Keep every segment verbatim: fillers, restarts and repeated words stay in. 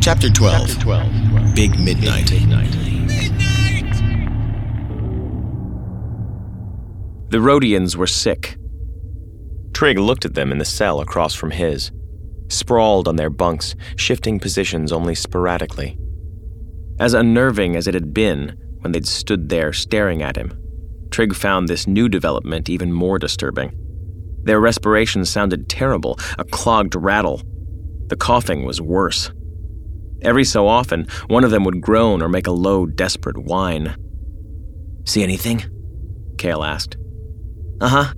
Chapter twelve. Chapter twelve. Big Midnight. Big Midnight. The Rhodians were sick. Trig looked at them in the cell across from his, sprawled on their bunks, shifting positions only sporadically. As unnerving as it had been when they'd stood there staring at him, Trig found this new development even more disturbing. Their respiration sounded terrible, a clogged rattle. The coughing was worse. Every so often, one of them would groan or make a low, desperate whine. "See anything?" Cale asked. Uh-huh.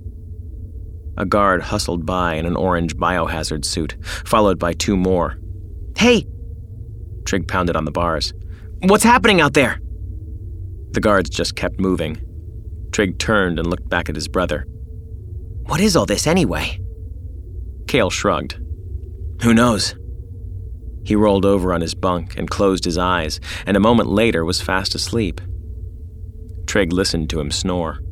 A guard hustled by in an orange biohazard suit, followed by two more. "Hey!" Trig pounded on the bars. "What's happening out there?" The guards just kept moving. Trig turned and looked back at his brother. "What is all this anyway?" Cale shrugged. "Who knows?" He rolled over on his bunk and closed his eyes, and a moment later was fast asleep. Trig listened to him snore.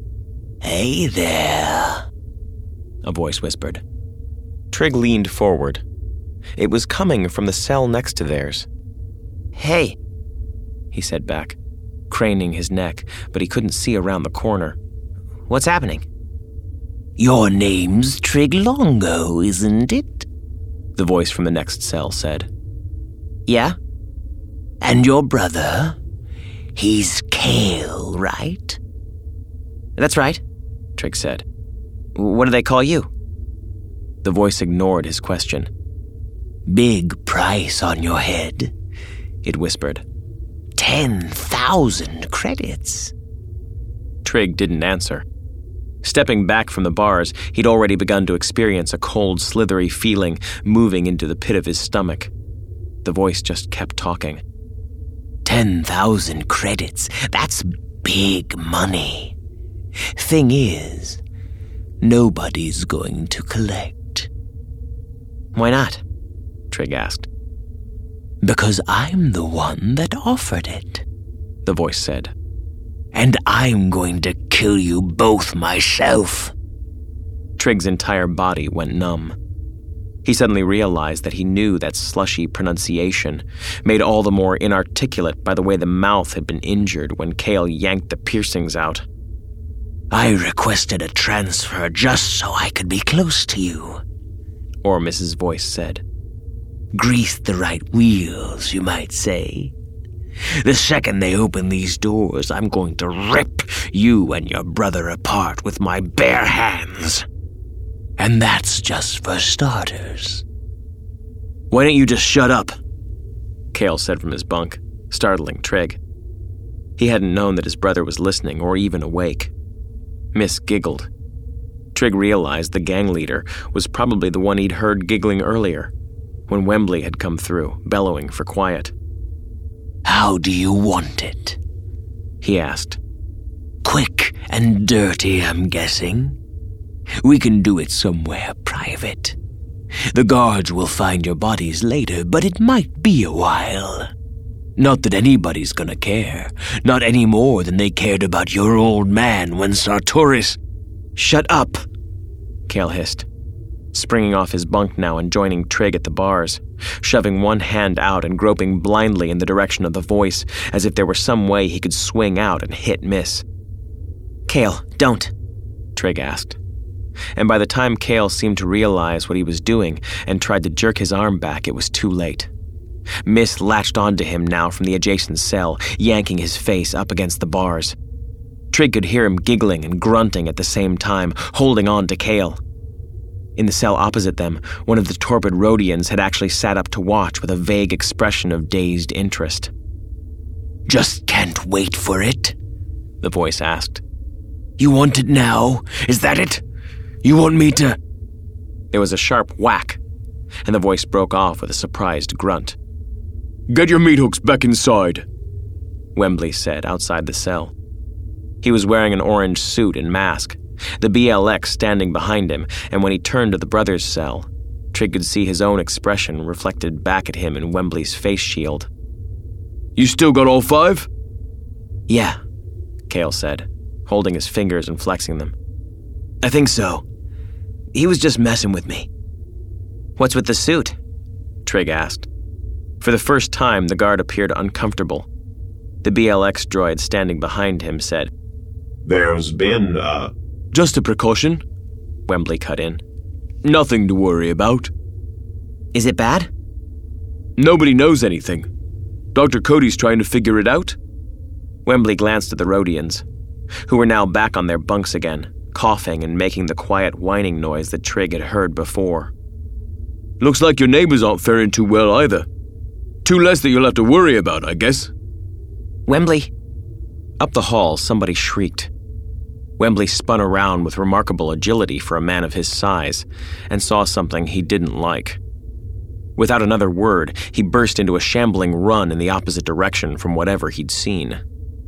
"Hey there," a voice whispered. Trig leaned forward. It was coming from the cell next to theirs. "Hey," he said back, craning his neck, but he couldn't see around the corner. "What's happening?" "Your name's Trig Longo, isn't it?" the voice from the next cell said. "Yeah?" "And your brother? He's Cale, right?" "That's right," Trig said. "What do they call you?" The voice ignored his question. "Big price on your head," it whispered. Ten thousand credits." Trig didn't answer. Stepping back from the bars, he'd already begun to experience a cold, slithery feeling moving into the pit of his stomach. The voice just kept talking. Ten thousand credits, that's big money. Thing is, nobody's going to collect. "Why not?" Trig asked. "Because I'm the one that offered it," the voice said. "And I'm going to kill you both myself." Trig's entire body went numb. He suddenly realized that he knew that slushy pronunciation, made all the more inarticulate by the way the mouth had been injured when Cale yanked the piercings out. "I requested a transfer just so I could be close to you," Ormus's voice said. "Grease the right wheels, you might say. The second they open these doors, I'm going to rip you and your brother apart with my bare hands. And that's just for starters." "Why don't you just shut up?" Cale said from his bunk, startling Trig. He hadn't known that his brother was listening or even awake. Miss giggled. Trig realized the gang leader was probably the one he'd heard giggling earlier, when Wembley had come through, bellowing for quiet. "How do you want it?" he asked. "Quick and dirty, I'm guessing. We can do it somewhere private. The guards will find your bodies later, but it might be a while. Not that anybody's gonna care, not any more than they cared about your old man when Sartoris—" "Shut up," Cale hissed, springing off his bunk now and joining Trig at the bars, shoving one hand out and groping blindly in the direction of the voice, as if there were some way he could swing out and hit miss. "Cale, don't," Trig asked. And by the time Cale seemed to realize what he was doing and tried to jerk his arm back, it was too late. Miss latched onto him now from the adjacent cell, yanking his face up against the bars. Trig could hear him giggling and grunting at the same time, holding on to Cale. In the cell opposite them, one of the torpid Rhodians had actually sat up to watch with a vague expression of dazed interest. "Just can't wait for it?" the voice asked. "You want it now? Is that it? You want me to—" There was a sharp whack, and the voice broke off with a surprised grunt. "Get your meat hooks back inside," Wembley said outside the cell. He was wearing an orange suit and mask, the B L X standing behind him, and when he turned to the brothers' cell, Trig could see his own expression reflected back at him in Wembley's face shield. "You still got all five?" "Yeah," Cale said, holding his fingers and flexing them. "I think so. He was just messing with me." "What's with the suit?" Trig asked. For the first time, the guard appeared uncomfortable. The B L X droid standing behind him said, There's been, uh... Just a precaution, Wembley cut in. Nothing to worry about. Is it bad? Nobody knows anything. Doctor Cody's trying to figure it out. Wembley glanced at the Rhodians, who were now back on their bunks again, coughing and making the quiet whining noise that Trig had heard before. Looks like your neighbors aren't faring too well either. Two less that you'll have to worry about, I guess. Wembley. Up the hall, somebody shrieked. Wembley spun around with remarkable agility for a man of his size and saw something he didn't like. Without another word, he burst into a shambling run in the opposite direction from whatever he'd seen.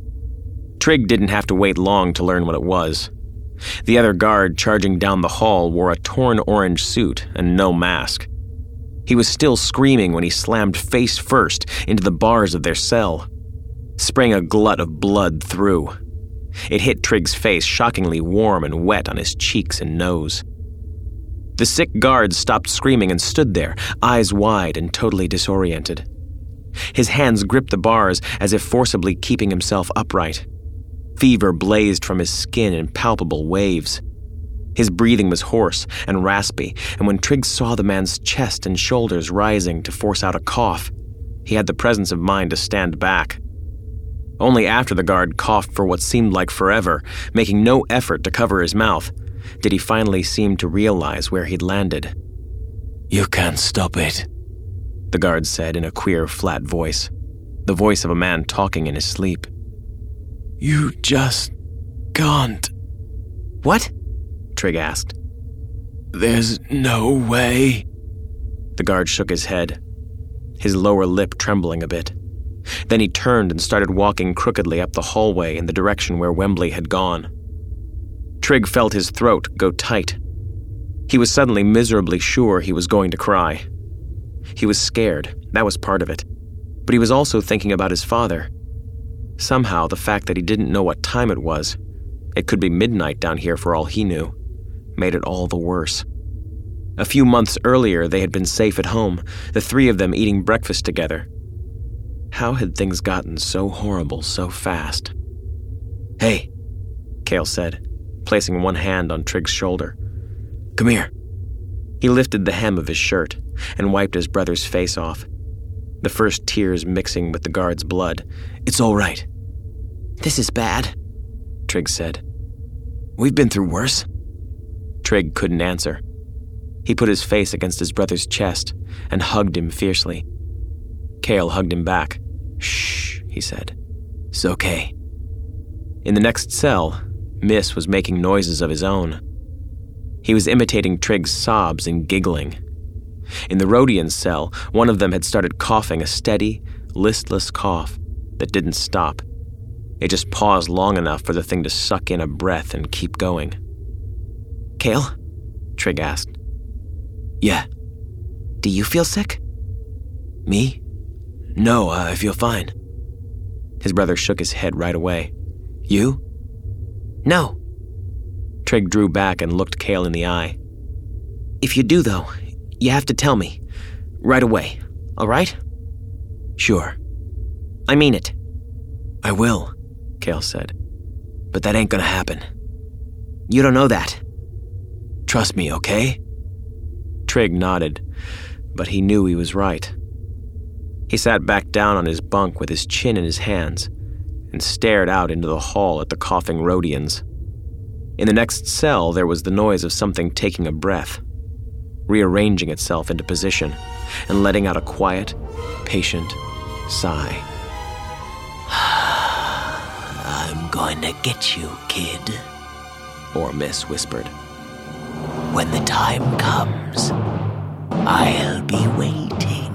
Trig didn't have to wait long to learn what it was. The other guard charging down the hall wore a torn orange suit and no mask. He was still screaming when he slammed face first into the bars of their cell, spraying a glut of blood through. It hit Trig's face shockingly warm and wet on his cheeks and nose. The sick guard stopped screaming and stood there, eyes wide and totally disoriented. His hands gripped the bars as if forcibly keeping himself upright. Fever blazed from his skin in palpable waves. His breathing was hoarse and raspy, and when Trig saw the man's chest and shoulders rising to force out a cough, he had the presence of mind to stand back. Only after the guard coughed for what seemed like forever, making no effort to cover his mouth, did he finally seem to realize where he'd landed. You can't stop it, the guard said in a queer, flat voice, the voice of a man talking in his sleep. You just can't. What? Trig asked. There's no way. The guard shook his head, his lower lip trembling a bit. Then he turned and started walking crookedly up the hallway in the direction where Wembley had gone. Trig felt his throat go tight. He was suddenly miserably sure he was going to cry. He was scared, that was part of it. But he was also thinking about his father. Somehow, the fact that he didn't know what time it was, it could be midnight down here for all he knew, made it all the worse. A few months earlier, they had been safe at home, the three of them eating breakfast together. How had things gotten so horrible so fast? Hey, Cale said, placing one hand on Trig's shoulder. Come here. He lifted the hem of his shirt and wiped his brother's face off, the first tears mixing with the guard's blood. It's all right. This is bad, Trig said. We've been through worse. Trig couldn't answer. He put his face against his brother's chest and hugged him fiercely. Cale hugged him back. Shh, he said. It's okay. In the next cell, Miss was making noises of his own. He was imitating Trig's sobs and giggling. In the Rhodian cell, one of them had started coughing a steady, listless cough that didn't stop. It just paused long enough for the thing to suck in a breath and keep going. Cale? Trig asked. Yeah. Do you feel sick? Me? No, I feel fine. His brother shook his head right away. You? No. Trig drew back and looked Cale in the eye. If you do, though, you have to tell me. Right away, all right? Sure. I mean it. I will, Cale said. But that ain't gonna happen. You don't know that. Trust me, okay? Trig nodded, but he knew he was right. He sat back down on his bunk with his chin in his hands and stared out into the hall at the coughing Rhodians. In the next cell, there was the noise of something taking a breath, rearranging itself into position and letting out a quiet, patient sigh. I'm going to get you, kid, or Miss whispered. When the time comes, I'll be waiting.